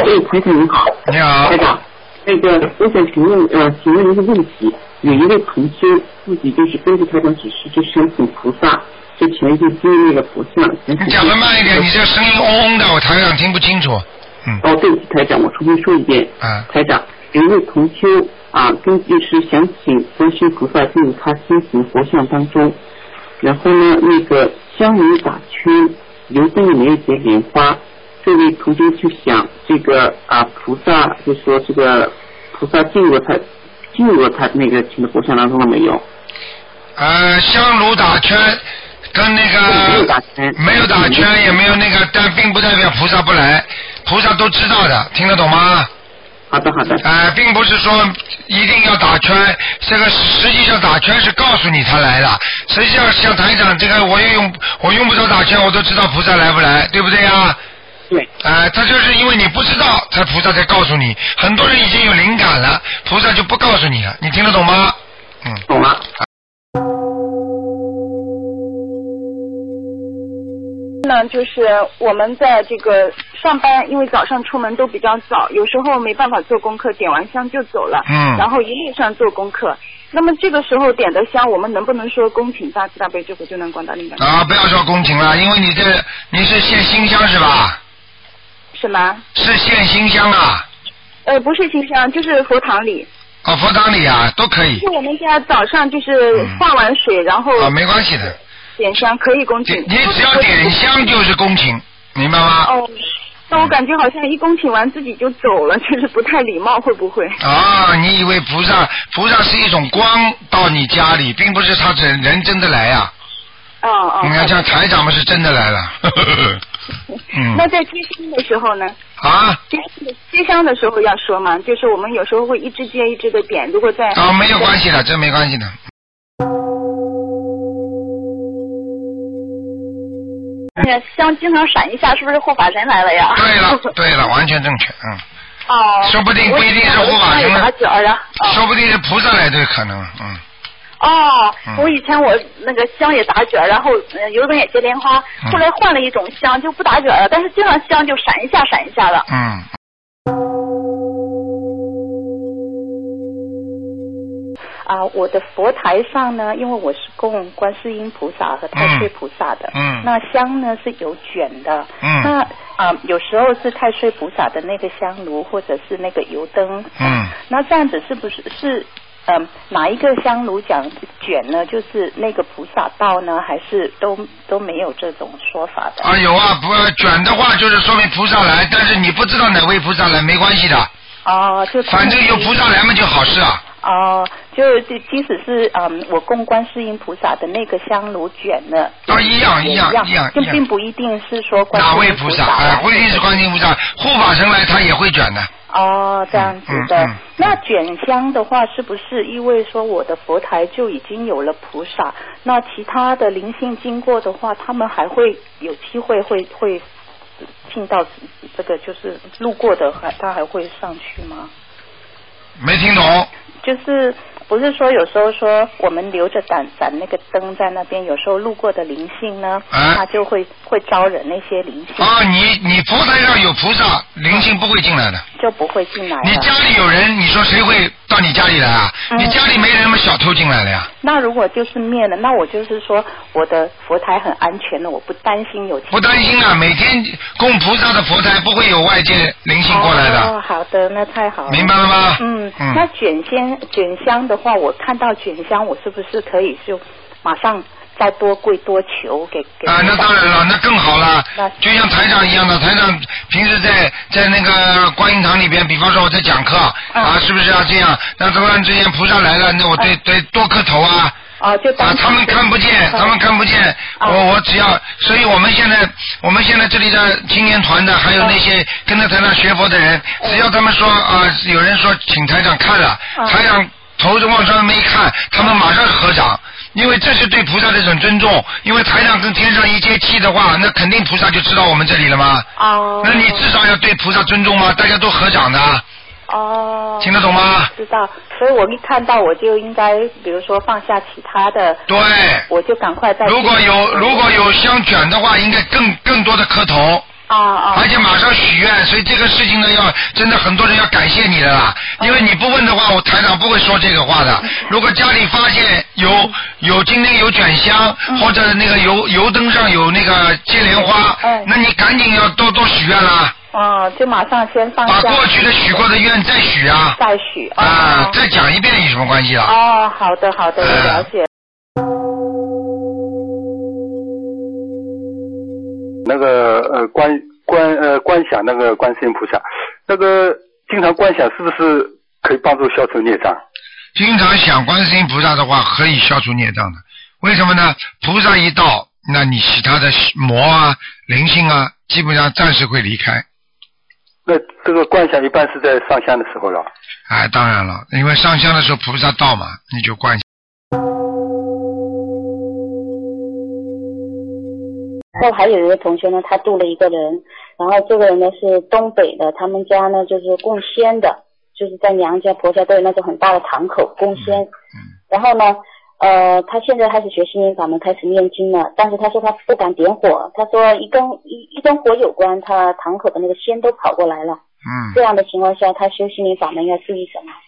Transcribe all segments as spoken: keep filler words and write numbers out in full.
哎，台长你好。 你好。 台长，那个我想请问呃，请问一个问题，有一位同修自己就是根据台长指示就申请菩萨，就请了一些经那个菩萨。 你讲的慢一点，你这声音嗡嗡的，我台长听不清楚。嗯。 哦，对不起，台长，我重新说一遍。 啊。 台长，有一位同修啊，根据是想请观世音菩萨进入他心形佛像当中，然后呢，那个香炉打圈，油灯里面有结莲花。这位同修就想这个啊菩萨，就说这个菩萨进入他进入他那个请的佛像当中了没有？ 呃，香炉打圈跟那个没有打圈， 没有打圈也没有那个，但并不代表菩萨不来，菩萨都知道的，听得懂吗？ 好的好的。 呃，并不是说一定要打圈，这个实际上打圈是告诉你他来了，实际上像台长这个我也用我用不着打圈，我都知道菩萨来不来，对不对呀？ 对。 呃，他就是因为你不知道，才菩萨才告诉你。很多人已经有灵感了，菩萨就不告诉你了，你听得懂吗？嗯。 懂了。 呢，就是我们在这个上班，因为早上出门都比较早，有时候没办法做功课，点完香就走了。 嗯。 然后一路上做功课，那么这个时候点的香，我们能不能说恭请大慈大悲救苦救难广大灵感？ 啊，不要说恭请了，因为你这你是献新香是吧？ 什么？ 是献新香啊？ 呃，不是新香，就是佛堂里。 哦，佛堂里啊，都可以。 就我们家早上就是化完水，嗯、然后。 啊，没关系的。 点香可以恭请。 你只要点香就是恭请，明白吗？ 哦。那我感觉好像一恭请完自己就走了，就是不太礼貌，会不会？ 啊，你以为菩萨菩萨是一种光到你家里，并不是他人人真的来呀、 啊。哦哦。 你看像台长们是真的来了。 嗯。那在接香的时候呢？ 啊。 接接香的时候要说吗？就是我们有时候会一支接一支的点，如果在。 啊，没有关系的，这没关系的。 那个香经常闪一下，是不是护法神来了呀？ 对了，对了，完全正确，嗯。 哦。 说不定不一定是护法神了， 哦、 说不定是菩萨来的可能，嗯。 哦，我以前我那个香也打卷，然后呃油灯也接莲花，后来换了一种香就不打卷了，但是经常香就闪一下闪一下的。 嗯。 啊，我的佛台上呢，因为我是供观世音菩萨和太岁菩萨的， 嗯， 那香呢是有卷的， 嗯， 那啊有时候是太岁菩萨的那个香炉，或者是那个油灯， 嗯， 那这样子是不是是嗯哪一个香炉讲卷呢？就是那个菩萨道呢，还是都都没有这种说法的？ 啊，有啊，不卷的话就是说明菩萨来，但是你不知道哪位菩萨来没关系的。 哦，就反正有菩萨来嘛就好事啊。 哦，就即使是嗯，我供观世音菩萨的那个香炉卷了， 啊，一样一样一样， 就并不一定是说观世音哪位菩萨，哎，不一定是观世音菩萨，护法神来他也会卷的。 哦，这样子的。 嗯嗯嗯、 那卷香的话，是不是意味说我的佛台就已经有了菩萨？那其他的灵性经过的话，他们还会有机会会会进到这个，就是路过的还他还会上去吗？ 没听懂。 就是不是说有时候说我们留着盏盏那个灯在那边，有时候路过的灵性呢， 啊、 它就会会招惹那些灵性。 啊，你你佛台上有菩萨，灵性不会进来的。 就不会进来了。 你家里有人，你说谁会到你家里来啊？嗯、你家里没人嘛，小偷进来了呀。 那如果就是灭了，那我就是说我的佛台很安全的，我不担心有。 不担心啊，每天供菩萨的佛台不会有外界灵性过来的。 哦，好的，那太好了。 明白了吗？ 嗯，嗯那卷香卷香的话，我看到卷香，我是不是可以就马上再多跪多求给给？ 啊，那当然了，那更好了。就像台长一样的，台长平时在在那个观音堂里边，比方说我在讲课、嗯、啊，是不是要这样？那突然之间菩萨来了，那我得、嗯、得多磕头啊。 啊，就啊，他们看不见，他们看不见， 嗯、 我我只要，所以我们现在我们现在这里的青年团的，还有那些跟着台长学佛的人，嗯、只要他们说啊，有人说请台长看了，嗯、台长头着往上面一看，他们马上合掌。因为这是对菩萨的一种尊重，因为台上跟天上一接气的话，那肯定菩萨就知道我们这里了吗？ 哦。 那你至少要对菩萨尊重吗？大家都合掌的。 哦。 听得懂吗？ 知道，所以我一看到我就应该，比如说放下其他的。 对。 我就赶快再。 如果有如果有香卷的话，应该更更多的磕头。 啊啊！ 而且马上许愿，所以这个事情呢，要真的很多人要感谢你的啦。因为你不问的话，我台长不会说这个话的。如果家里发现有有今天有卷香，或者那个油油灯上有那个接莲花，那你赶紧要多多许愿啦。 哦，就马上先放下。 把过去的许过的愿再许啊。 再许。 啊，再讲一遍有什么关系啊？ 哦，好的好的，我了解。 那个呃观观呃观想那个观世音菩萨，那个经常观想是不是可以帮助消除孽障？ 经常想观世音菩萨的话，可以消除孽障的。为什么呢？菩萨一到，那你其他的魔啊、灵性啊，基本上暂时会离开。 那这个观想一般是在上香的时候了。 哎，当然了，因为上香的时候菩萨到嘛，你就观想。 然后还有一个同学呢，他度了一个人，然后这个人呢是东北的，他们家呢就是供仙的，就是在娘家婆家都有那种很大的堂口供仙。嗯。然后呢，呃，他现在开始学心灵法门，开始念经了，但是他说他不敢点火，他说一跟一一跟火有关，他堂口的那个仙都跑过来了。嗯。这样的情况下，他修心灵法门要注意什么？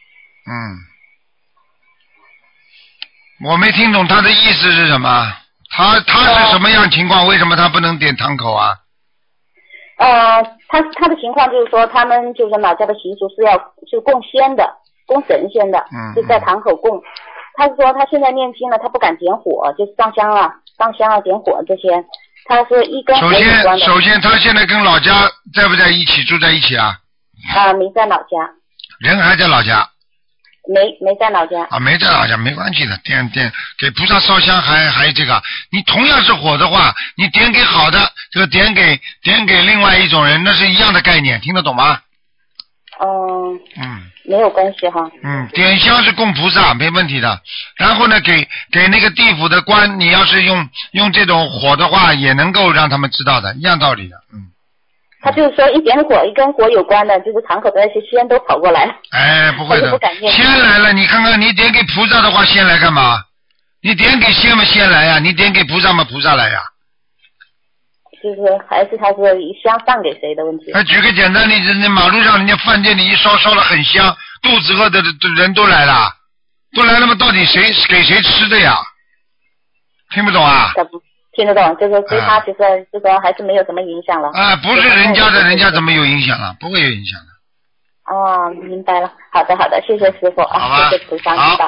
嗯。我没听懂他的意思是什么。他他是什么样情况？为什么他不能点堂口啊？ 呃，他他的情况就是说，他们就是老家的习俗是要是供仙的，供神仙的，嗯，就在堂口供。他是说他现在念经了，他不敢点火，就是上香啊、上香啊、点火这些。他说一根火有关的。 首先，首先他现在跟老家在不在一起，住在一起啊？ 啊、呃，没在老家。 人还在老家。 没没在老家啊，没在老家没关系的，点点给菩萨烧香还还这个，你同样是火的话，你点给好的，这个点给点给另外一种人，那是一样的概念，听得懂吗？ 嗯。 嗯。 没有关系哈。 嗯，点香是供菩萨，没问题的。然后呢，给给那个地府的官，你要是用用这种火的话，也能够让他们知道的，一样道理的，嗯。 他就是说一点火，一跟火有关的，就是堂口的那些仙都跑过来。 哎，不会的。 不敢念。 仙来了，你看看，你点给菩萨的话，仙来干嘛？你点给仙嘛，仙来呀；你点给菩萨嘛，菩萨来呀。 就是还是他是香上给谁的问题。 哎，举个简单例子，那马路上人家饭店里一烧烧得很香，肚子饿的人都来了，都来了嘛，到底谁给谁吃的呀？听不懂啊？ 听得懂，就是对他其实这个还是没有什么影响了。 啊，不是人家的，人家怎么有影响了？不会有影响的。 哦，明白了。好的，好的，谢谢师傅啊，谢谢菩萨指导。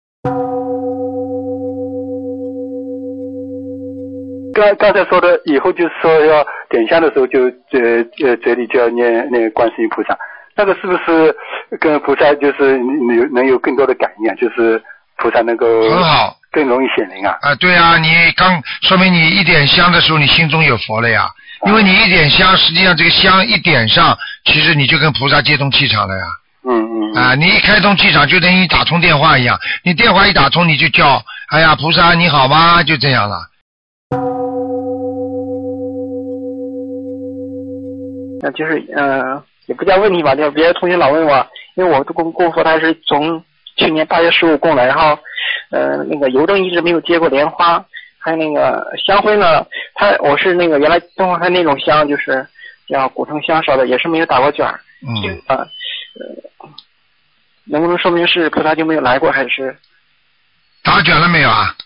刚刚才说的，以后就是说要点香的时候就呃呃嘴里就要念念观世音菩萨，那个是不是跟菩萨就是能能有更多的感应啊？就是菩萨能够很好。 更容易显灵啊！ 啊，对啊，你刚说明你一点香的时候，你心中有佛了呀。因为你一点香，实际上这个香一点上，其实你就跟菩萨接通气场了呀。 嗯嗯。 啊，你一开通气场，就等于打通电话一样。你电话一打通，你就叫，哎呀，菩萨你好吗？就这样了。 那就是呃，也不叫问题吧，就别的同学老问我，因为我供供佛他是从去年八月十五供了，然后。呃，那个油灯一直没有接过莲花，还有那个香灰呢，它我是那个原来东方台那种香，就是叫古藤香烧的，也是没有打过卷儿。嗯。呃，呃，能不能说明是菩萨就没有来过，还是？ 打卷了没有啊？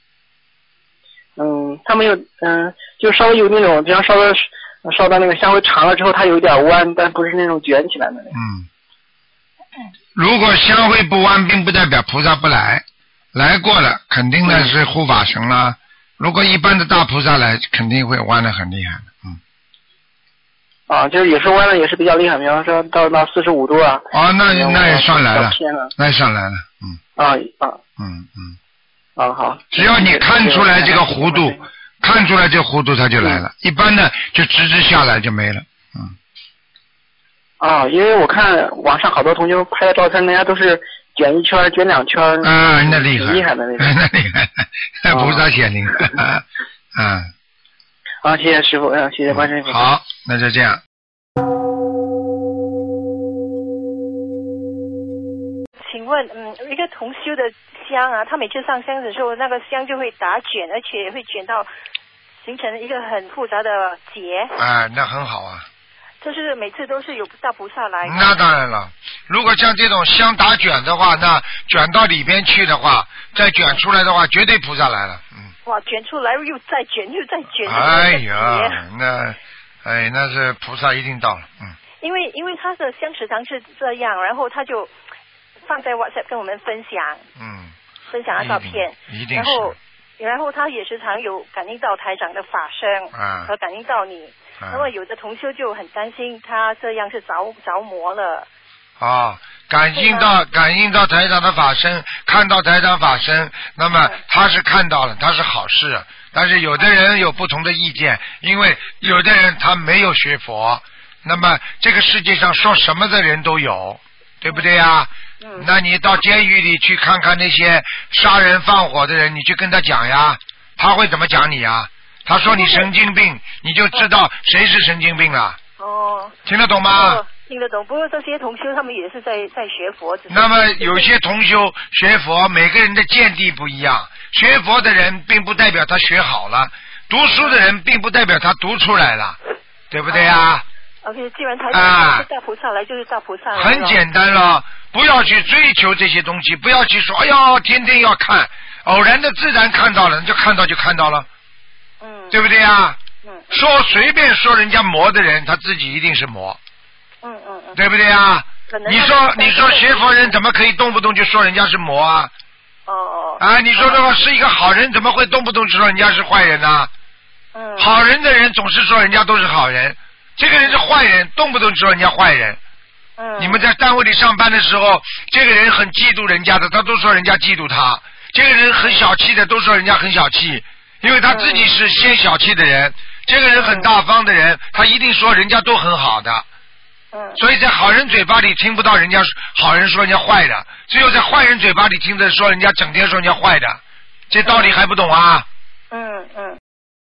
嗯，它没有，嗯、呃，就稍微有那种，比方烧的烧到那个香灰长了之后，它有一点弯，但不是那种卷起来的那种。 嗯。如果香灰不弯，并不代表菩萨不来。来过了，肯定呢是护法神啦。如果一般的大菩萨来，肯定会弯得很厉害的，嗯。 啊，就是也是弯的，也是比较厉害，比方说到到四十五度啊。 哦，那那也算来了，那也算来了，嗯。 啊啊。 嗯嗯。 啊好。 只要你看出来这个弧度，看出来这弧度，它就来了。嗯、一般的就直直下来就没了，嗯。 啊，因为我看网上好多同学拍的照片，人家都是。卷一圈，卷两圈， 啊，那厉害， 厉害的那种， 那厉害，那菩萨显灵，啊，啊， 好，谢谢师傅，嗯，谢谢观世音菩萨。 好，那就这样。 请问，嗯，一个同修的香啊，他每次上香的时候，那个香就会打卷，而且会卷到形成一个很复杂的结。 哎，那很好啊。 就是每次都是有大菩萨来。 那当然了，如果像这种香打卷的话，那卷到里边去的话，再卷出来的话，绝对菩萨来了。嗯。 哇，卷出来又再卷，又再卷。 哎呀，那，哎，那是菩萨一定到了。嗯。 因为因为他的香食堂是这样，然后他就放在 WhatsApp 跟我们分享。嗯。分享的照片。 一定。 然后，然后他也时常有感应到台长的法身， 啊、 和感应到你。那么有的同修就很担心他这样是着着魔了。 啊，感应到感应到台长的法身，看到台长法身，那么他是看到了，他是好事。但是有的人有不同的意见，因为有的人他没有学佛，那么这个世界上说什么的人都有，对不对呀？嗯。那你到监狱里去看看那些杀人放火的人，你去跟他讲呀，他会怎么讲你呀？他说你神经病，你就知道谁是神经病了。哦，听得懂吗？ 哦、听得懂。不过这些同修他们也是在在学佛。 那么有些同修学佛，每个人的见地不一样。学佛的人并不代表他学好了，读书的人并不代表他读出来了，对不对呀？ 哦、OK， 既然台长是大菩萨来，就是大菩萨来。 很简单了，不要去追求这些东西，不要去说哎呀，天天要看，偶然的自然看到了，就看到就看到了。嗯，对不对呀？嗯，说随便说人家魔的人，他自己一定是魔。嗯嗯嗯，对不对呀？你说你说学佛人怎么可以动不动就说人家是魔啊？哦哦。啊，你说这个是一个好人，怎么会动不动就说人家是坏人呢？嗯。好人的人总是说人家都是好人，这个人是坏人，动不动就说人家坏人。嗯。你们在单位里上班的时候，这个人很嫉妒人家的，他都说人家嫉妒他；这个人很小气的，都说人家很小气。因为他自己是先小气的人，嗯、这个人很大方的人，他一定说人家都很好的。嗯。所以在好人嘴巴里听不到人家好人说人家坏的，只有在坏人嘴巴里听着说人家整天说人家坏的，这道理还不懂啊？嗯嗯。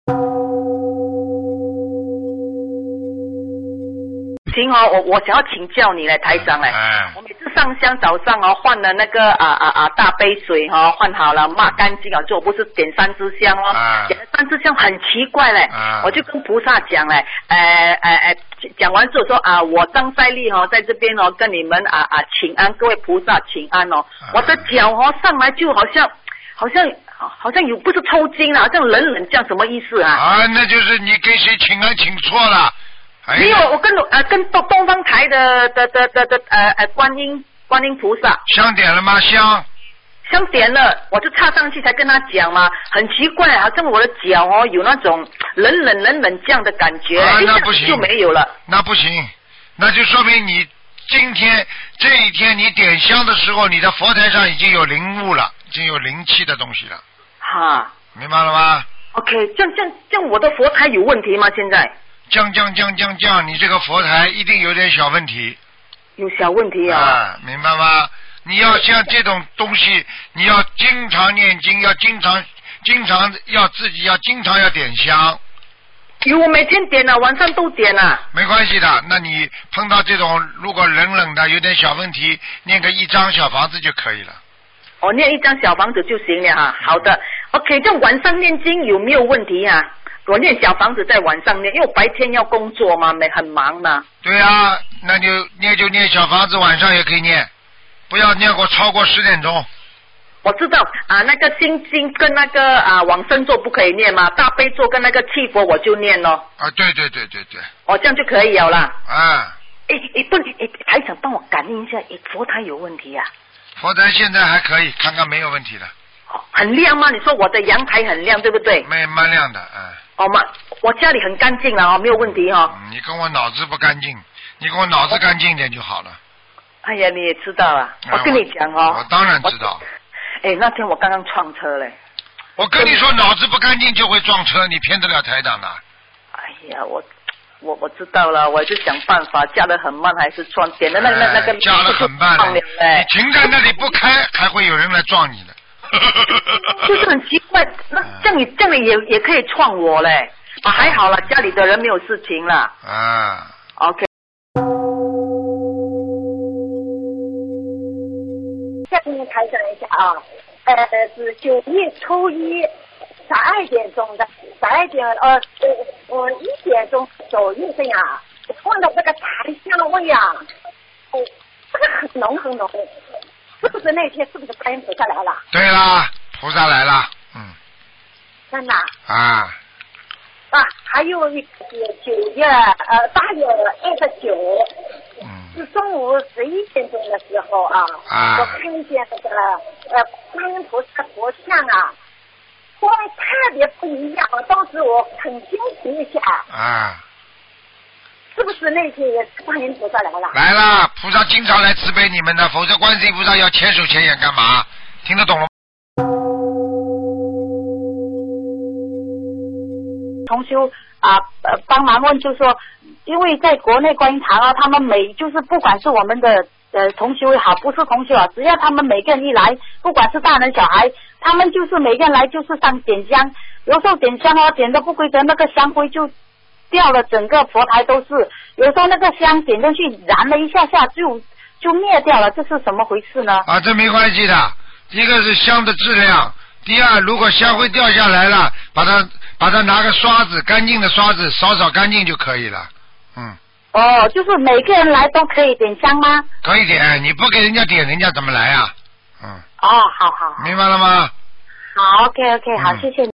行哦，我我想要请教你嘞，台长嘞。哎。我每次上香早上哦，换了那个啊啊啊大杯水哈、哦，换好了抹干净了之后，不是点三支香哦，啊、点了三支香很奇怪嘞，啊、我就跟菩萨讲嘞，呃呃呃，讲完之后说啊，我张赛利哦，在这边哦跟你们啊啊请安，各位菩萨请安哦，啊、我的脚哦上来就好像好像好像有不是抽筋了，好像冷冷这样，什么意思啊？ 啊，那就是你给谁请安请错了。 没有，我跟呃跟东东方台的的的的的呃呃观音观音菩萨香点了吗？香香点了，我就插上去才跟他讲嘛，很奇怪，好像我的脚哦有那种冷冷冷冷这样的感觉， 啊、那不行就没有了。 那不行，那就说明你今天这一天你点香的时候，你的佛台上已经有灵物了，已经有灵气的东西了。 哈， 明白了吗 ？OK， 这样这样这样，我的佛台有问题吗？现在？ 降降降降降，你这个佛台一定有点小问题。 有小问题啊！ 啊，明白吗？你要像这种东西，你要经常念经，要经常经常要自己要经常要点香。 有，我每天点了，晚上都点了。 没关系的，那你碰到这种如果冷冷的有点小问题，念个一张小房子就可以了。 哦，念一张小房子就行了哈。好的 ，OK， 这晚上念经有没有问题啊？我念小房子在晚上念，因为我白天要工作嘛，没很忙嘛。 对啊，那就念就念小房子，晚上也可以念，不要念过超过十点钟。 我知道啊，那个心经跟那个啊往生咒不可以念嘛，大悲咒跟那个七佛我就念咯。 啊，对对对对对。 哦，这样就可以了啦。 啊。 诶诶，不，诶，台长帮我感应一下，诶，佛台有问题啊？ 佛台现在还可以，看看没有问题的。 很亮吗？你说我的阳台很亮，对不对？ 没，蛮亮的，嗯。 哦嘛，我家里很干净了哦，没有问题哈、哦嗯。你跟我脑子不干净，你跟我脑子干净一点就好了。 哎呀，你也知道啊， 嗯、 我跟你讲哦。 我当然知道。 哎，那天我刚刚撞车嘞。 我跟你说，脑子不干净就会撞车，你骗得了台长的？ 哎呀，我我我知道了，我就想办法，加得很慢还是撞，点的那那那个加得很慢了，你停在那里不开，还会有人来撞你的。 就是很奇怪，那这样你这样你也也可以撞我嘞，啊还好了，家里的人没有事情了。 啊 ，OK。 再给你台讲一下啊，呃是九月初一十二点钟的，十二点呃呃呃一点钟左右这样，闻到这个檀香味啊，哦，这个很浓很浓，是不是那天是不是观音菩萨来了？ 对啦，菩萨来了，嗯。 真的。 啊。 啊，还有一个是九月呃八月二十九，嗯，是中午十一点钟的时候啊，啊我看见那个呃观音菩萨佛像啊，光特别不一样，当时我很惊奇一下。啊。是不是那天也是观音菩萨来了？ 来了，菩萨经常来慈悲你们的，否则观世音菩萨要千手千眼干嘛？听得懂了吗？ 同修啊呃帮忙问，就说因为在国内观音堂啊，他们每就是不管是我们的呃同修也好，不是同修啊，只要他们每个人一来，不管是大人小孩，他们就是每个人来就是上点香，有时候点香哦点的不规则，那个香灰就掉了，整个佛台都是，有时候那个香点进去燃了一下下就就灭掉了，这是什么回事呢？ 啊，这没关系的，一个是香的质量，第二，如果香灰掉下来了，把它把它拿个刷子，干净的刷子扫扫干净就可以了。嗯。 哦，就是每个人来都可以点香吗？ 可以点，你不给人家点，人家怎么来啊？嗯。 哦，好好好。 明白了吗？ 好 ，OK OK， 好， 嗯、 谢谢你。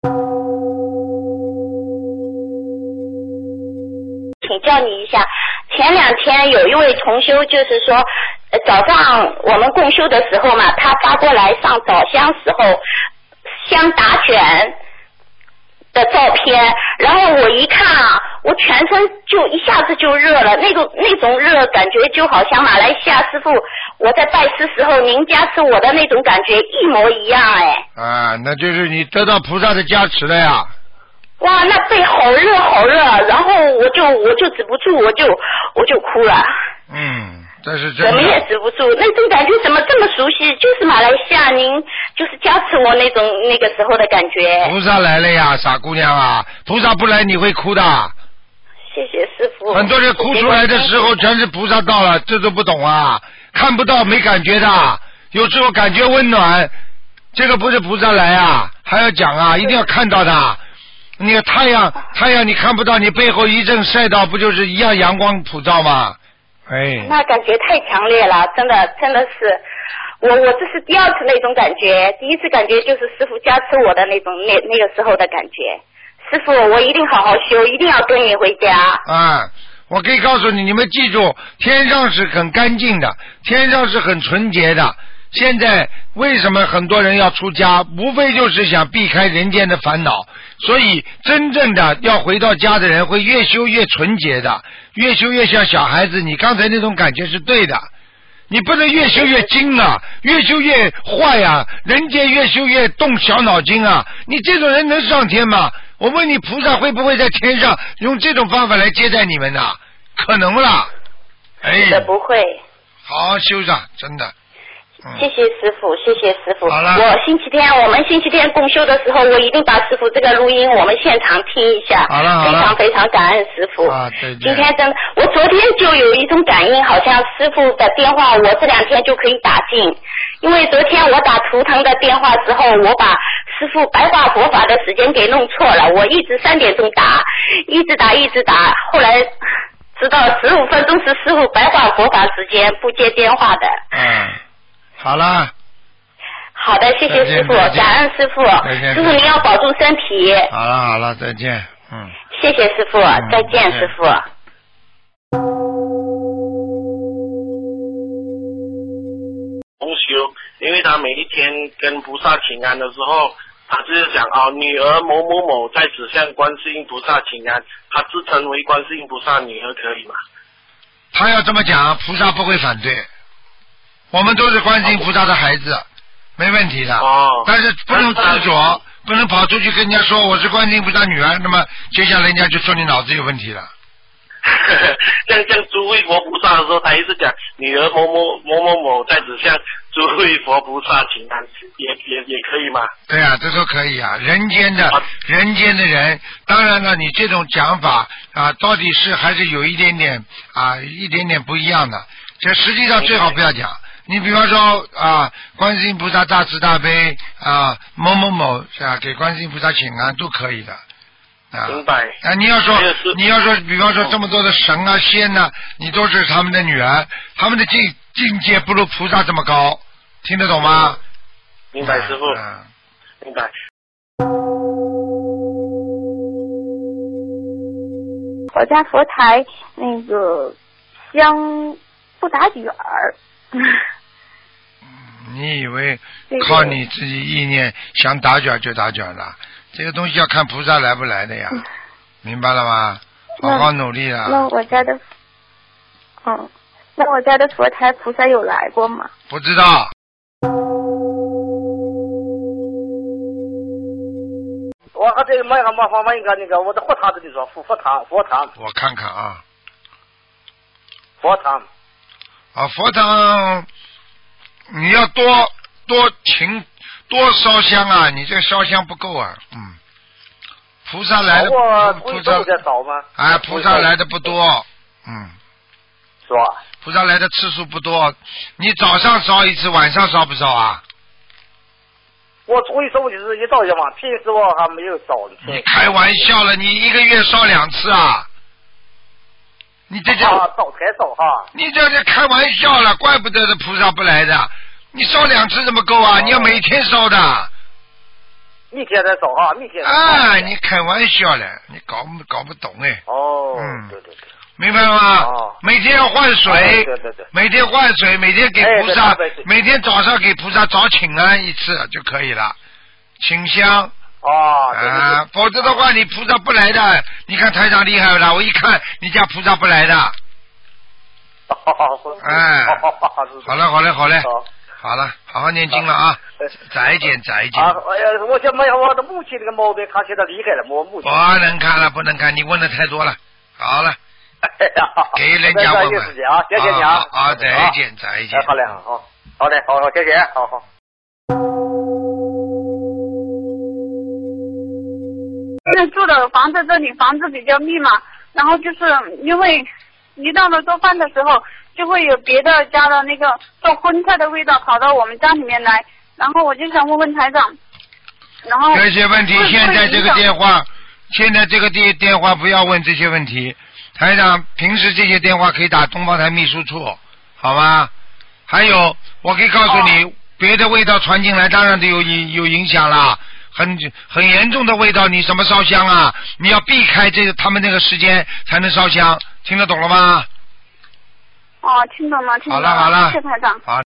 请教你一下，前两天有一位同修，就是说，呃、早上我们共修的时候嘛，他发过来上早香时候香打卷的照片，然后我一看啊，我全身就一下子就热了，那种那种热感觉就好像马来西亚师傅我在拜师时候您加持我的那种感觉一模一样哎。 啊，那就是你得到菩萨的加持了呀。 哇，那背好热好热，然后我就我就止不住，我就我就哭了。 嗯，这是真的。 怎么也止不住，那种感觉怎么这么熟悉？就是马来西亚您就是加持我那种那个时候的感觉。 菩萨来了呀，傻姑娘啊！菩萨不来你会哭的。 谢谢师傅。 很多人哭出来的时候全是菩萨到了，这都不懂啊！看不到没感觉的，有时候感觉温暖，这个不是菩萨来啊，还要讲啊，一定要看到的。那个太阳，太阳你看不到，你背后一阵晒到，不就是一样阳光普照吗？哎， 那感觉太强烈了，真的真的是，我我这是第二次那种感觉，第一次感觉就是师父加持我的那种那那个时候的感觉。师父，我一定好好修，一定要跟你回家。 啊，我可以告诉你，你们记住，天上是很干净的，天上是很纯洁的。现在为什么很多人要出家，无非就是想避开人间的烦恼，所以真正的要回到家的人会越修越纯洁的，越修越像小孩子。你刚才那种感觉是对的，你不能越修越精啊，越修越坏啊，人间越修越动小脑筋啊，你这种人能上天吗？我问你，菩萨会不会在天上用这种方法来接待你们呢？可能啦。哎， 这不会。 好好修上，真的。 谢谢师傅，谢谢师傅。 好了， 我星期天我们星期天共修的时候，我一定把师傅这个录音我们现场听一下。 好了好了， 非常非常感恩师傅。 啊，对对。 今天真的，我昨天就有一种感应，好像师傅的电话我这两天就可以打进，因为昨天我打图腾的电话之后，我把师傅白话佛法的时间给弄错了，我一直三点钟打，一直打一直打，后来知道十五分钟是师傅白话佛法时间，不接电话的。 嗯。好了， 好的，谢谢师傅，感恩师傅，师傅您要保重身体。 好了好了，再见，嗯。 谢谢师傅，嗯、再见师傅。 同修，因为他每一天跟菩萨请安的时候，他就是讲啊、哦，女儿某某某在指向观世音菩萨请安，他自称为观世音菩萨女儿，可以吗？ 他要这么讲，菩萨不会反对。我们都是观世音菩萨的孩子，没问题的。 哦。 但是不能执着，不能跑出去跟人家说我是观世音菩萨女儿，那么接下来人家就说你脑子有问题了。 像像诸位佛菩萨的时候，他一直讲女儿某某某某某在指向诸位佛菩萨请安，也也也可以吗？ 对啊，这都可以啊。人间的、啊、人间的人，当然了，你这种讲法啊，到底是还是有一点点啊，一点点不一样的。这实际上最好不要讲。 你比方说啊，观世音菩萨大慈大悲啊，某某某是吧？给观世音菩萨请安都可以的。啊， 明白。 啊，你要说你要说，比方说这么多的神啊仙呐、啊，你都是他们的女儿，他们的境境界不如菩萨这么高，听得懂吗？ 明白，师傅。 嗯， 明白。 我家佛台那个香不打卷儿。 你以为靠你自己意念想打卷就打卷了？这个东西要看菩萨来不来的呀，嗯、明白了吗？好好努力啊！ 那我家的，嗯，那我家的佛台菩萨有来过吗？ 不知道。 我和这个买个麻烦买一个那个我的佛堂这里说佛佛堂佛堂。 我看看啊。 佛堂。 啊，佛堂，你要多多请多烧香啊！你这个烧香不够啊，嗯。菩萨来的，菩萨少吗？ 哎，菩萨来的不多，嗯。 是吧？ 菩萨来的次数不多，你早上烧一次，晚上烧不烧啊？ 我初一十五就是一早一晚，平时我还没有烧。 你开玩笑了，你一个月烧两次啊？你这叫啊，早开烧哈！ 你这这开玩笑了，怪不得这菩萨不来的。你烧两次怎么够啊？哦、你要每天烧的。 每天在烧啊，每天。 啊，你开玩笑了，你搞搞不懂哎。 哦。 嗯， 对对对。 明白了吗？ 哦。 每天要换水。 哎、对对对。 每天换水，每天给菩萨， 哎、对对对每天早上给菩萨早请安一次就可以了，请香。 哦。 啊，对对对否则的话你菩萨不来的。你看台长厉害了，我一看你家菩萨不来的。哎，好了好了好了，好了，好好念经了啊，再见再见。 啊，哎呀，我想问我的母亲这个毛病看起来厉害了，我母亲。 不能看了不能看，你问的太多了。好了，给人家问问。 啊，谢谢你啊。 好，再见再见。 好嘞，好，好嘞，好好谢谢，好好。 现在住的房子这里房子比较密嘛，然后就是因为一到了做饭的时候，就会有别的家的那个做荤菜的味道跑到我们家里面来，然后我就想问问台长，然后这些问题现在这个电话，现在这个电电话不要问这些问题，台长平时这些电话可以打东方台秘书处，好吗？还有，我可以告诉你，哦、别的味道传进来，当然都有有影响啦。很很严重的味道，你怎么烧香啊？你要避开这个他们那个时间才能烧香，听得懂了吗？ 哦，听懂了，听懂了。 好了好了， 谢谢台长。 好。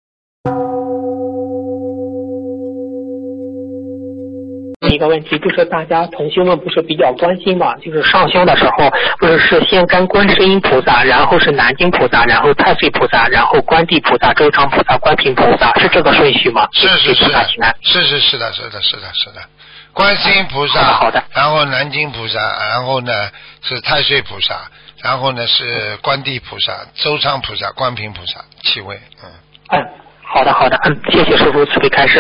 一个问题就是大家同修们不是比较关心嘛，就是上香的时候不是是先干观世音菩萨，然后是南京菩萨，然后太岁菩萨，然后观地菩萨、周昌菩萨、观平菩萨，是这个顺序吗？ 是是是的，是是是的，是的，是的，是的。观世音菩萨， 好的， 然后南京菩萨，然后呢是太岁菩萨，然后呢是观地菩萨、周昌菩萨、观平菩萨七位，嗯。 嗯，好的好的，嗯，谢谢师父慈悲开示。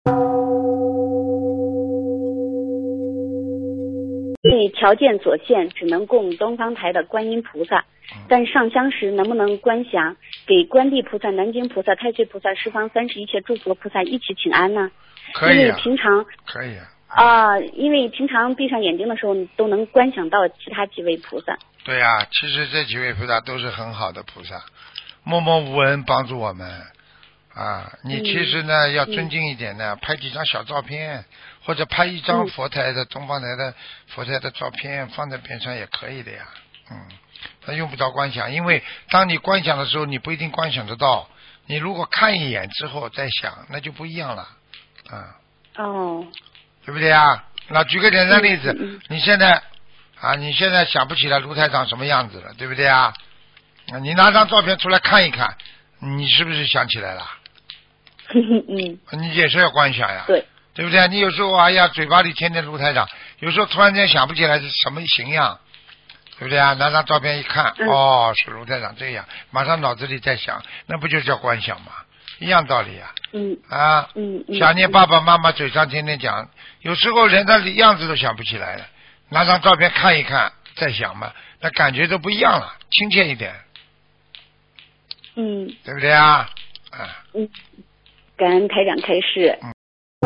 因为条件所限，只能供东方台的观音菩萨，但上香时能不能观想给观地菩萨、南京菩萨、太岁菩萨、十方三世一切诸佛菩萨一起请安呢？ 可以、啊、 因为平常可以啊。 啊、呃，因为平常闭上眼睛的时候都能观想到其他几位菩萨。 对呀、啊，其实这几位菩萨都是很好的菩萨，默默无闻帮助我们啊。你其实呢、嗯、要尊敬一点呢、嗯，拍几张小照片。或者拍一张佛台的、嗯、东方台的佛台的照片放在边上也可以的呀，嗯，他用不着观想，因为当你观想的时候，你不一定观想得到，你如果看一眼之后再想，那就不一样了，啊， 哦， 对不对啊？那举个简单例子， 嗯嗯、 你现在啊，你现在想不起来卢台长什么样子了，对不对啊？你拿张照片出来看一看，你是不是想起来了？ 嗯， 你也是要观想呀， 对。 对不对？你有时候哎呀，嘴巴里天天卢台长，有时候突然间想不起来是什么形样，对不对啊？拿张照片一看， 嗯、 哦，是卢台长这样，马上脑子里在想，那不就叫观想吗？一样道理啊。 嗯。 啊。 嗯嗯。 想念爸爸妈妈，嘴上天天讲，有时候连他的样子都想不起来了，拿张照片看一看，再想嘛，那感觉都不一样了，亲切一点。 嗯。 对不对啊？ 啊。 嗯，感恩台长开示。 嗯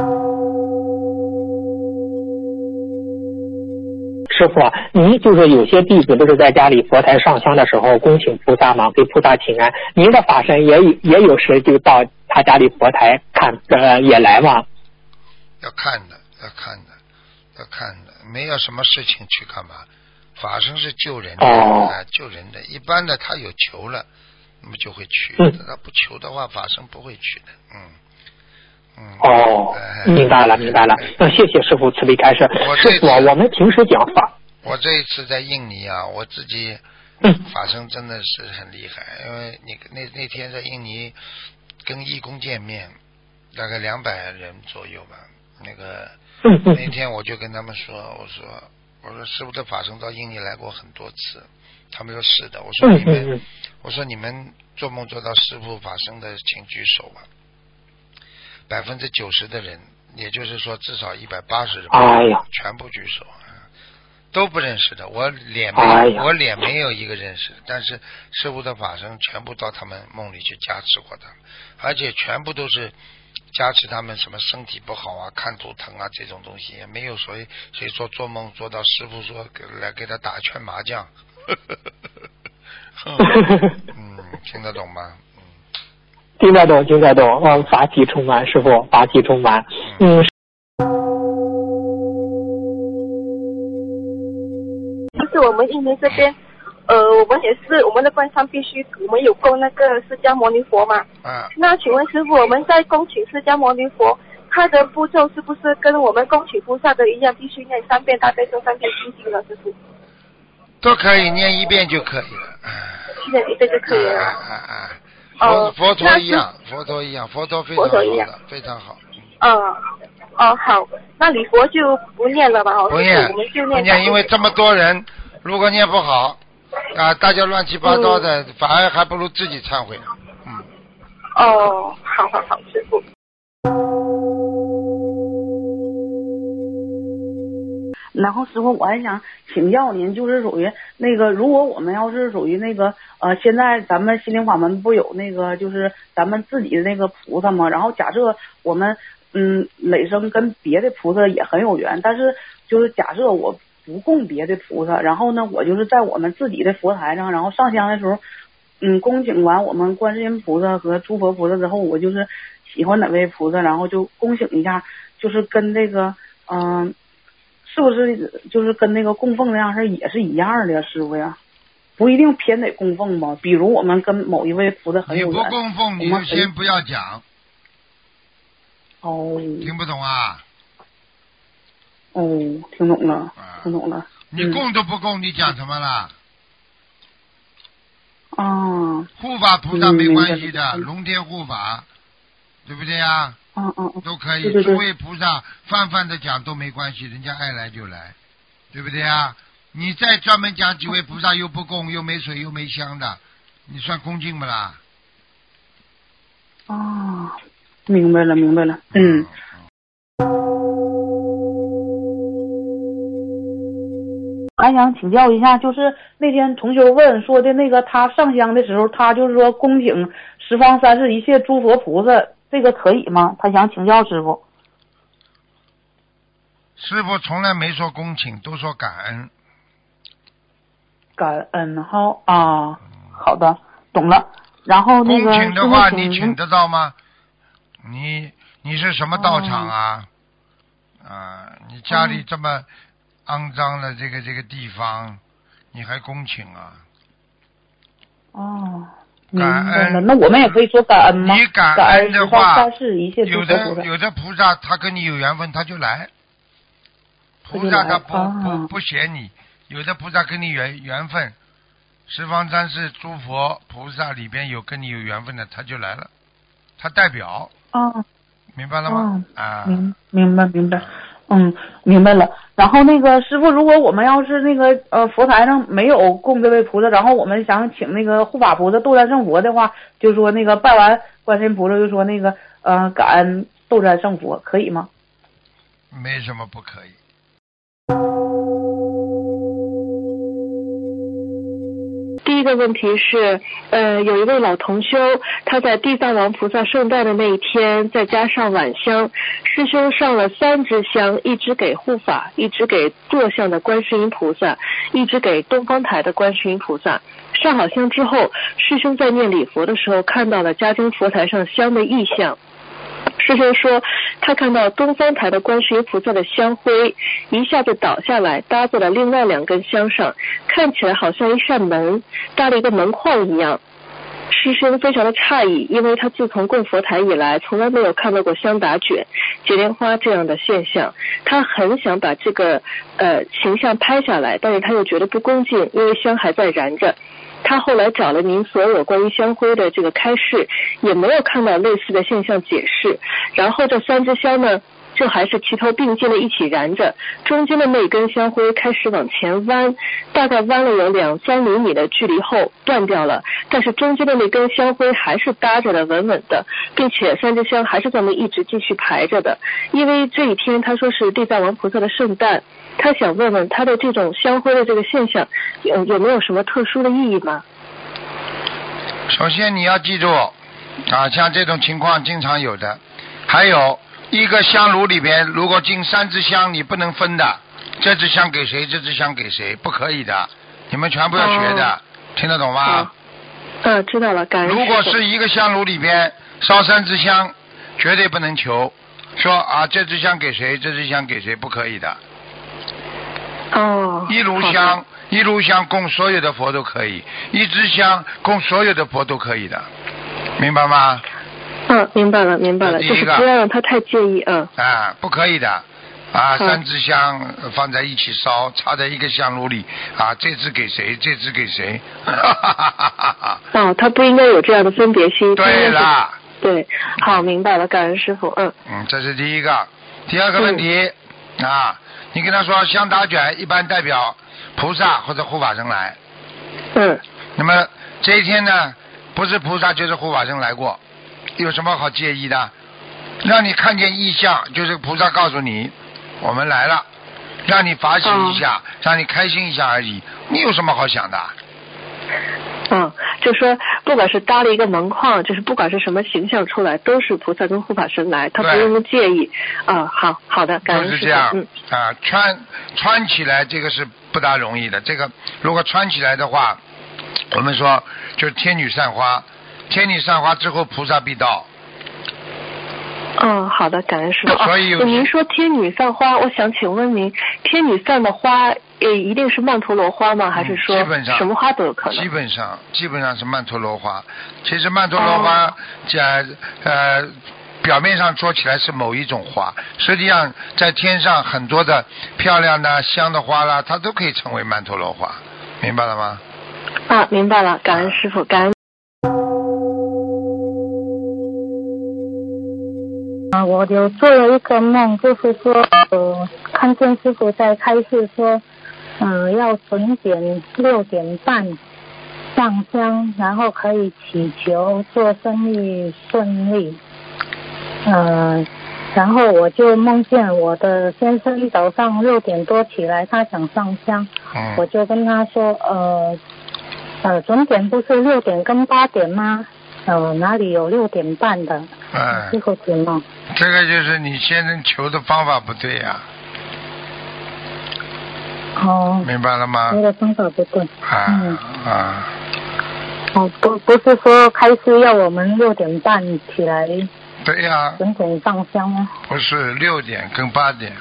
师傅，您就是有些弟子不是在家里佛台上香的时候恭请菩萨吗？给菩萨请安。您的法身也也有时就到他家里佛台看，呃，也来吗？ 要看的，要看的，要看的，没有什么事情去干嘛？法身是救人的， 哦啊，救人的。一般的他有求了，那么就会去； 嗯、 他不求的话，法身不会去的。嗯。嗯、 哦，明白了，明白了。那谢谢师傅慈悲开示。师傅，我们平时讲法。 我这一次在印尼啊，我自己法身真的是很厉害，因为你那那天在印尼跟义工见面，大概两百人左右吧。那个那天我就跟他们说，我说我说师父的法身到印尼来过很多次，他们说是的。我说你们，我说你们做梦做到师父法身的，请举手吧。百分之九十的人，也就是说至少一百八十人， 哎呀， 全部举手，都不认识的。我脸没， 哎呀， 我脸没有一个认识的，但是师父的法身全部到他们梦里去加持过他们，而且全部都是加持他们什么身体不好啊、看图腾啊这种东西，也没有谁谁说做梦做到师父说给来给他打圈麻将，嗯，听得懂吗？ 听得懂，听得懂，嗯，法体充满，师傅，法体充满，嗯。 就是我们印尼这边，呃，我们也是我们的官上必须，我们有供那个释迦牟尼佛嘛。 啊。 那请问师傅，我们在恭请释迦牟尼佛，它的步骤是不是跟我们恭请菩萨的一样，必须念三遍大悲咒、三遍心经了，师傅？ 都可以，念一遍就可以了。 念一遍就可以了。 啊啊啊！佛佛陀一样，佛陀一样，佛陀非常好的，非常好。 嗯，哦好，那礼佛就不念了吧？ 不念， 我们就念。不念，因为这么多人，如果念不好啊，大家乱七八糟的，嗯、反而还不如自己忏悔。嗯。 哦，好好好，师父。 然后师傅，我还想请教您，就是属于那个，如果我们要是属于那个呃，现在咱们心灵法门不有那个，就是咱们自己的那个菩萨嘛。然后假设我们嗯，累生跟别的菩萨也很有缘，但是就是假设我不供别的菩萨，然后呢，我就是在我们自己的佛台上，然后上香的时候，嗯，恭请完我们观世音菩萨和诸佛菩萨之后，我就是喜欢哪位菩萨，然后就恭请一下，就是跟这个嗯。呃是不是就是跟那个供奉那样式也是一样的呀，师傅呀？不一定偏得供奉吧。比如我们跟某一位菩萨很有缘， 你不供奉你就先不要讲。 哦。 听不懂啊？ 哦，听懂了，听懂了。 你供都不供，嗯、你讲什么啦？ 啊。 护法菩萨没关系的，嗯、龙天护法，对不对呀？ 嗯嗯嗯， 都可以， 对对对， 诸位菩萨泛泛的讲都没关系，人家爱来就来，对不对啊？你再专门讲几位菩萨又不供又没水又没香的，你算恭敬不啦？ 哦，明白了明白了，嗯。还想请教一下，就是那天同修问说的那个，他上香的时候，他就是说恭请十方三世一切诸佛菩萨。这个可以吗？他想请教师傅。 师傅从来没说恭请，都说感恩。 感恩好啊，好的，懂了。然后那个恭请的话，你请得到吗？你你是什么道场啊？哦、啊，你家里这么肮脏的这个这个地方，你还恭请啊？ 哦。 感恩， 那我们也可以说感恩吗？ 你感恩的话， 有的有的菩萨他跟你有缘分，他就来。菩萨他不、啊、不不嫌你，有的菩萨跟你缘缘分，十方三世诸佛菩萨里边有跟你有缘分的，他就来了，他代表。 啊， 明白了吗？ 啊， 啊明明白明白。嗯，明白了。然后那个师傅，如果我们要是那个呃佛台上没有供这位菩萨，然后我们想请那个护法菩萨斗战胜佛的话，就说那个拜完观世音菩萨，就说那个呃感恩斗战胜佛，可以吗？ 没什么不可以。 第一个问题是，呃，有一位老同修，他在地藏王菩萨圣诞的那一天，再加上晚香，师兄上了三支香，一支给护法，一支给坐像的观世音菩萨，一支给东方台的观世音菩萨。上好香之后，师兄在念礼佛的时候，看到了家中佛台上香的意象。师兄说，他看到东方台的观世音菩萨的香灰一下子倒下来，搭在了另外两根香上，看起来好像一扇门，搭了一个门框一样。师兄非常的诧异，因为他自从供佛台以来，从来没有看到过香打卷、结莲花这样的现象。他很想把这个呃形象拍下来，但是他又觉得不恭敬，因为香还在燃着。他后来找了您所有关于香灰的这个开示，也没有看到类似的现象解释。然后这三支香呢，就还是齐头并进的一起燃着，中间的那根香灰开始往前弯，大概弯了有两三厘米的距离后断掉了，但是中间的那根香灰还是搭着的稳稳的，并且三支香还是这么一直继续排着的。因为这一天他说是地藏王菩萨的圣诞，他想问问他的这种香灰的这个现象有有没有什么特殊的意义吗？ 首先你要记住啊，像这种情况经常有的。还有一个香炉里边如果进三支香，你不能分的，这支香给谁，这支香给谁，不可以的，你们全部要学的、哦、听得懂吗？ 嗯、呃，知道了，感恩。 如果是一个香炉里边烧三支香，绝对不能求说啊这支香给谁，这支香给谁，不可以的。 哦， 一炉香，一炉香供所有的佛都可以，一支香供所有的佛都可以的，明白吗？ 嗯，明白了，明白了，就是不要让他太介意，嗯。 啊，不可以的，啊，三支香放在一起烧，插在一个香炉里，啊，这支给谁，这支给谁。 哦，他不应该有这样的分别心。 对了。 对，好，明白了，感恩师父，嗯。 嗯，这是第一个，第二个问题、嗯、啊。你跟他说香打卷一般代表菩萨或者护法神来， 嗯， 那么这一天呢，不是菩萨就是护法神来过，有什么好介意的？让你看见异象，就是菩萨告诉你我们来了，让你法喜一下、哦、让你开心一下而已，你有什么好想的？ 嗯，就说不管是搭了一个门框，就是不管是什么形象出来，都是菩萨跟护法神来，他不用介意啊。好好的，感恩师父。 就是这样， 嗯啊，穿穿起来这个是不大容易的。这个如果穿起来的话，我们说就是天女散花，天女散花之后菩萨必到。 嗯，好的，感恩师父。 所以、 哦、您说天女散花，我想请问您，天女散的花呃一定是曼陀罗花吗？还是说基本上什么花都有可能？ 基本上基本上是曼陀罗花。其实曼陀罗花在、哦、呃表面上说起来是某一种花，实际上在天上很多的漂亮的香的花啦，它都可以成为曼陀罗花，明白了吗？ 啊，明白了，感恩师父，感恩。 啊，我有做了一个梦，就是说，呃，看见师父在开示说，呃，要准点六点半上香，然后可以祈求做生意顺利。呃，然后我就梦见我的先生早上六点多起来，他想上香， 嗯、 我就跟他说，呃，呃，准点不是六点跟八点吗？呃，哪里有六点半的？ 哎， 师父请梦。 这个就是你先生求的方法不对呀、 啊。哦。 明白了吗？ 那个方法不对。 啊、 嗯、 啊。 哦，不不是说开始要我们六点半起来。 对呀、啊。 准点上香吗？ 不是六点跟八点。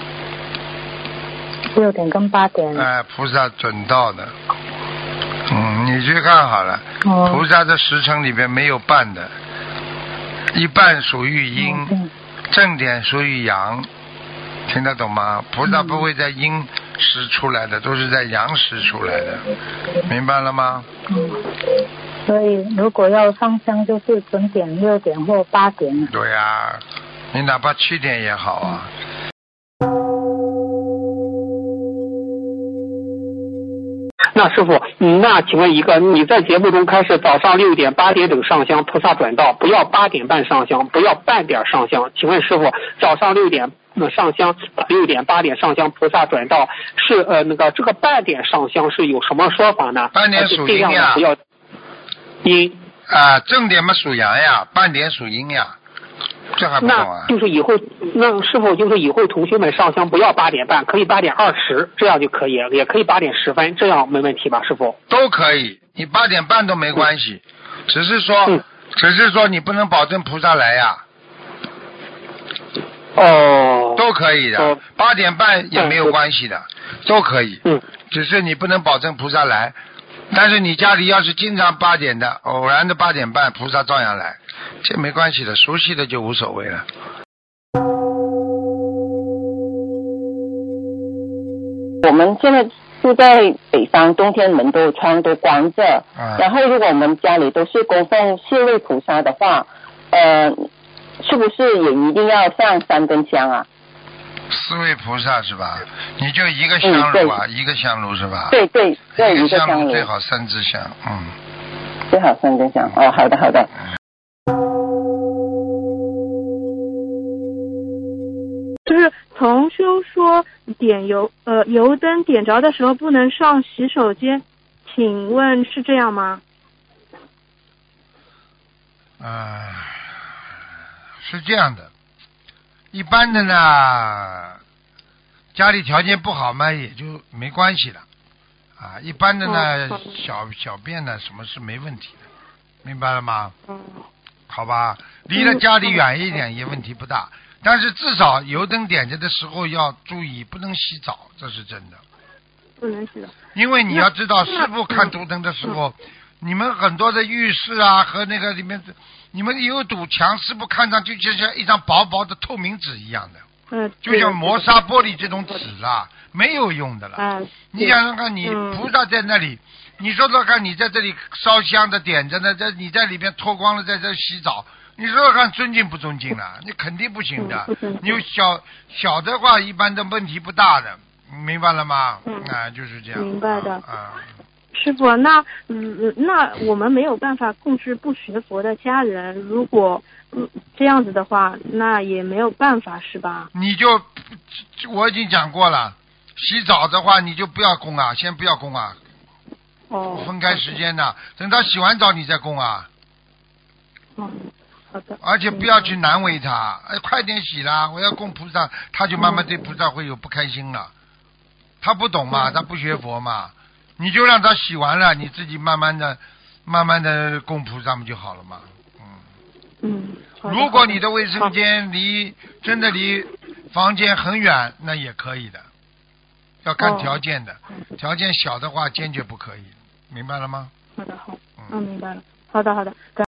六点跟八点。 哎，菩萨准到的。嗯，你去看好了， 哦、 菩萨的时辰里边没有半的，一半属于阴， 嗯、 正点属于阳，听得懂吗？菩萨不会在阴时出来的，都是在阳时出来的，明白了吗？ 嗯，所以如果要上香，就是准点六点或八点。 对呀、啊，你哪怕七点也好啊。 那那师傅，嗯，那请问一个，你在节目中开始早上六点、八点等上香，菩萨转道，不要八点半上香，不要半点上香。请问师傅，早上六点上香，六点、八点上香，菩萨转道是呃那个这个半点上香是有什么说法呢？ 半点属阴呀， 不要阴啊，正点嘛属阳呀，半点属阴呀。这还不懂啊？ 那就是以后，那是否就是以后同学们上香不要八点半，可以八点二十，这样就可以了，也可以八点十分，这样没问题吧？师傅都可以，你八点半都没关系，嗯、只是说、嗯，只是说你不能保证菩萨来呀。 哦， 都可以的，八、哦、点半也没有关系的，嗯、都可以。 嗯， 只是你不能保证菩萨来，但是你家里要是经常八点的，偶然的八点半，菩萨照样来。这没关系的，熟悉的就无所谓了。 我们现在住在北方，冬天门都窗都关着、嗯、然后如果我们家里都是供奉四位菩萨的话，呃，是不是也一定要上三根香啊？ 四位菩萨是吧？你就一个香炉啊、嗯、一个香炉是吧？ 对对对， 一个香炉最好三支香，嗯， 最好三根香。哦，好的好的。 就是同修说点油呃油灯点着的时候不能上洗手间，请问是这样吗？ 啊、呃，是这样的。一般的呢，家里条件不好嘛，也就没关系了。啊，一般的呢，哦、小小便呢，什么是没问题的，明白了吗？ 嗯。 好吧，离了家里远一点也问题不大。但是至少油灯点着的时候要注意，不能洗澡，这是真的。 不能洗澡。 因为你要知道，师父看图腾的时候，嗯、你们很多的浴室啊和那个里面，你们有堵墙，师父看上去就像一张薄薄的透明纸一样的。 嗯。 就像磨砂玻璃这种纸啦，没有用的了。 嗯。 你想想看，你菩萨在那里，你说说看，你在这里烧香的点着呢，在你在里边脱光了，在这洗澡。你说说看，尊敬不尊敬了？你肯定不行的。你有小小的话，一般的问题不大的，明白了吗？ 嗯， 啊，就是这样。 明白的。 啊， 师傅，那嗯，那我们没有办法控制不学佛的家人，如果嗯这样子的话，那也没有办法，是吧？ 你就我已经讲过了，洗澡的话你就不要供啊，先不要供啊。 哦。 分开时间的，等他洗完澡你再供啊。 嗯。 而且不要去难为他，哎，快点洗啦！我要供菩萨，他就慢慢对菩萨会有不开心了。他不懂嘛，他不学佛嘛，你就让他洗完了，你自己慢慢的、慢慢的供菩萨不就好了嘛？ 嗯。嗯。 如果你的卫生间离真的离房间很远，那也可以的，要看条件的。哦、条件小的话，坚决不可以，明白了吗？ 好的，好。嗯，明白了。好的，好的。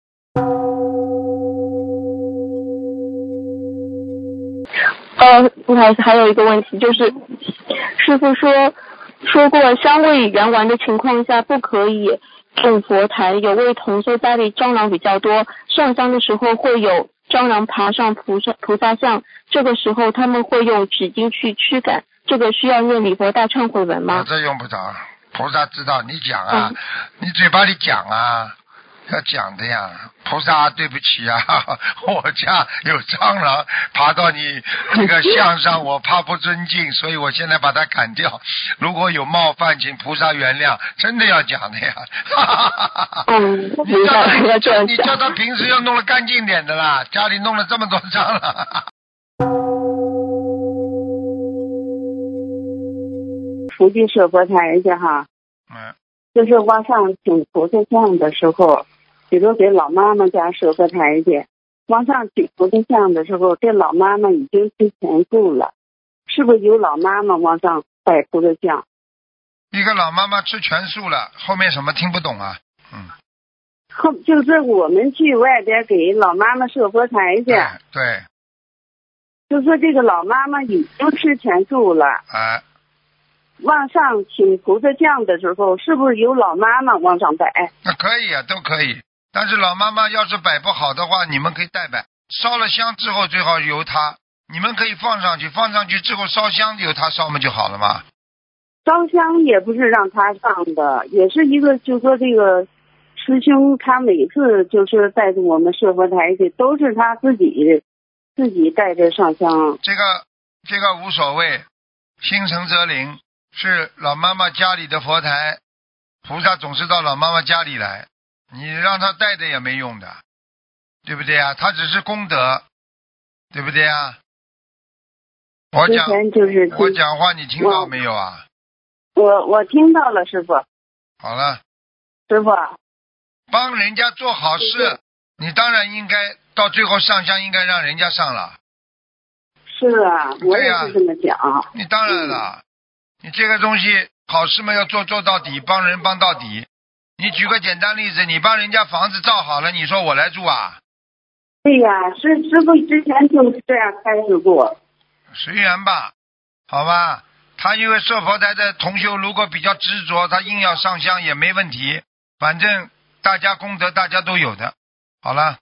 呃，不好意思，还有一个问题就是，师父说说过香味圆完的情况下不可以种佛台。有位同修家里蟑螂比较多，上香的时候会有蟑螂爬上菩萨菩萨像，这个时候他们会用纸巾去驱赶，这个需要念礼佛大忏悔文吗？ 啊、这用不着，菩萨知道，你讲啊，嗯、你嘴巴里讲啊。要讲的呀，菩萨对不起啊，我家有蟑螂爬到你这个像上，我怕不尊敬，所以我现在把它赶掉。如果有冒犯，请菩萨原谅，真的要讲的呀。 嗯， 你叫他，你叫他平时要弄得干净点的啦，家里弄了这么多蟑螂。 福记舍佛台去哈， 嗯， 就是往上请菩萨像的时候。比如给老妈妈家舍佛台去，往上举菩萨像的时候，这老妈妈已经吃全素了，是不是由老妈妈往上摆菩萨像？ 一个老妈妈吃全素了，后面什么听不懂啊？嗯， 后就是我们去外边给老妈妈舍佛台去， 对， 就说这个老妈妈已经吃全素了， 哎， 往上请菩萨像的时候，是不是由老妈妈往上摆？ 那可以啊，都可以。但是老妈妈要是摆不好的话，你们可以代摆，烧了香之后最好由她，你们可以放上去，放上去之后烧香由她烧嘛就好了嘛。 烧香也不是让他上的，也是一个就说这个师兄他每次就是带着我们设佛台去，都是他自己自己带着上香。 这个这个无所谓，心诚则灵，是老妈妈家里的佛台，菩萨总是到老妈妈家里来，你让他带的也没用的，对不对啊？他只是功德，对不对啊？我讲就是我讲话你听到没有啊？ 我我听到了，师傅。 好了， 师傅， 帮人家做好事，你当然应该到最后上香，应该让人家上了。 是啊，我也是这么讲。 啊、你当然了，你这个东西好事嘛要做做到底，帮人帮到底。你举个简单例子，你帮人家房子造好了，你说我来住啊？ 对呀，师师傅之前就是这样开示过。 随缘吧，好吧。他因为设佛台的同修如果比较执着，他硬要上香也没问题，反正大家功德大家都有的。好了。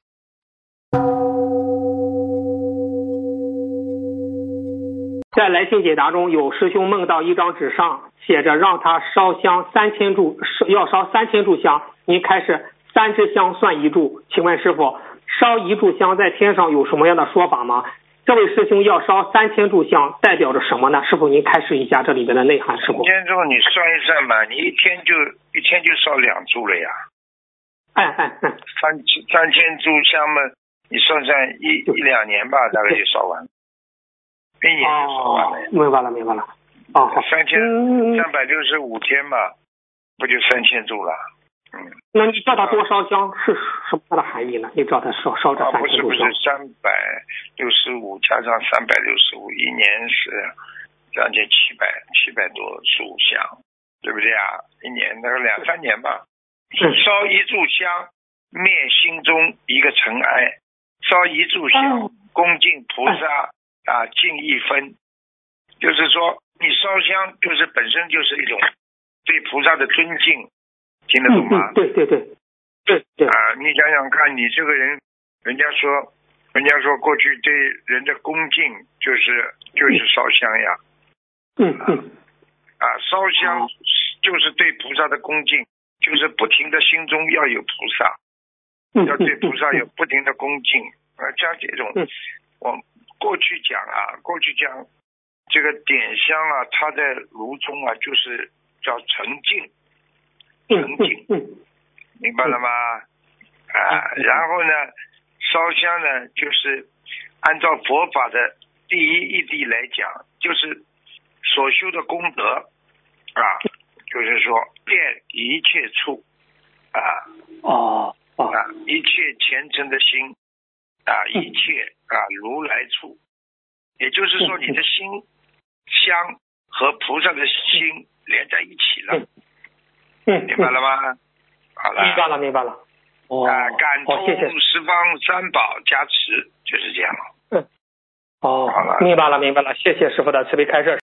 在来信解答中，有师兄梦到一张纸上写着让他烧香三千炷，要烧三千炷香。您开始三支香算一炷，请问师傅，烧一炷香在天上有什么样的说法吗？这位师兄要烧三千炷香，代表着什么呢？师傅，您开示一下这里边的内涵。师傅， 三千炷你算一算吧，你一天就一天就烧两炷了呀。 哎哎哎， 三三千炷香嘛，你算算一一两年吧，大概就烧完了，一年就烧完了。 哦、明白了，明白了。哦， 三千三百六十五天嘛，不就三千炷了？嗯， 那你叫他多烧香是什么样的含义呢？你叫他烧烧这三千炷香？ 不是不是，三百六十五加上三百六十五，一年是将近七百七百多炷香，对不对啊？一年那个两三年吧。烧一炷香，灭心中一个尘埃；烧一炷香，恭敬菩萨啊，敬一分。就是说，你烧香就是本身就是一种对菩萨的尊敬。听得懂吗？ 嗯、对对对，对对啊！你想想看，你这个人，人家说，人家说过去对人的恭敬就是就是烧香呀。 嗯嗯。 啊，烧香就是对菩萨的恭敬，就是不停的心中要有菩萨， 嗯、 要对菩萨有不停的恭敬。啊，像这种， 嗯、 我过去讲啊，过去讲这个点香啊，它在炉中啊，就是叫沉静。沉静，明白了吗？啊，然后呢，烧香呢，就是按照佛法的第一义谛来讲，就是所修的功德啊，就是说遍一切处啊， 哦， 啊，一切虔诚的心啊，一切啊如来处，也就是说你的心香和菩萨的心连在一起了。 嗯， 明白了吗？好了， 明白了，明白了。哦， 啊，感通谢谢十方三宝加持，就是这样。 嗯，哦，明白了，明白了，谢谢师傅的慈悲开示。